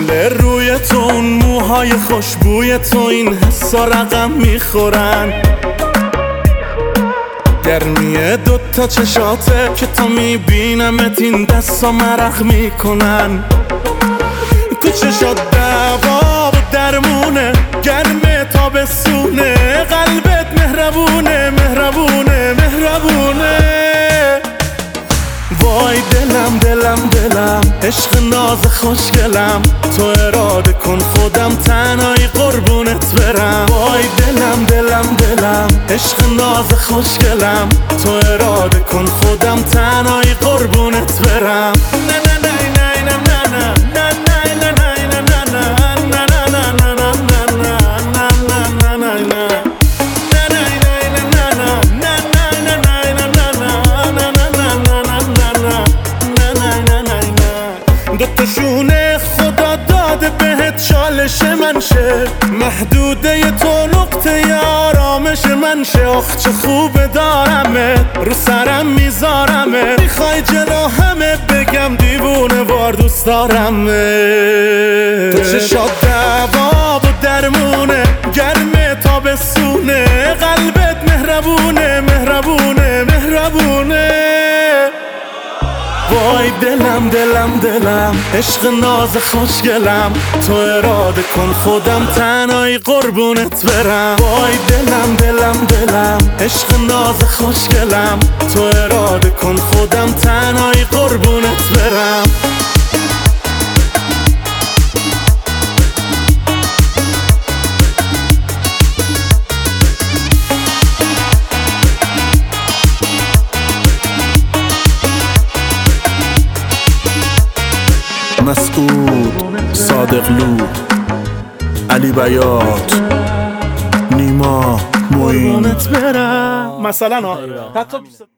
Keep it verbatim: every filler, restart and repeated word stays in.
گل روی تو، اون موهای خوشبوی تو، این حسا رقم میخورن. گرمی دوتا چشاته که تا میبینمت این دستا مرخ میکنن. تو چشات دوا و درمونه، گرمه تابستونه، قلبت مهربونه مهربونه مهربونه. وای دلم دلم دلم، عشق ناز خوشگلم، تو اراده کن خودم تنهایی قربونت برم. وای دلم دلم دلم، عشق ناز خوشگلم، تو اراده کن خودم تنهایی قربونت برم. نه نه نه نه نه نه نه نه نه نه نه دوتاشونه خدا داده بهت چالش من شه، محدوده تو نقطه آرامش من شه. آخ چه خوبه دارمه، رو سرم میذارمه، میخوای جلو همه بگم دیوونه وار دوست دارمه. تو چشات دوا و درمونه، گرمه تابستونه، قلبت مهربونه مهربونه مهربونه. وای دلم دلم دلم، عشق ناز خوشگلم، تو اراده کن خودم تنهایی قربونت برم. وای دلم دلم دلم، عشق ناز خوشگلم، تو اراده کن خودم تنهایی قربونت برم. مسعود، صادقلو، علی بیات، نیما، معین. مثلا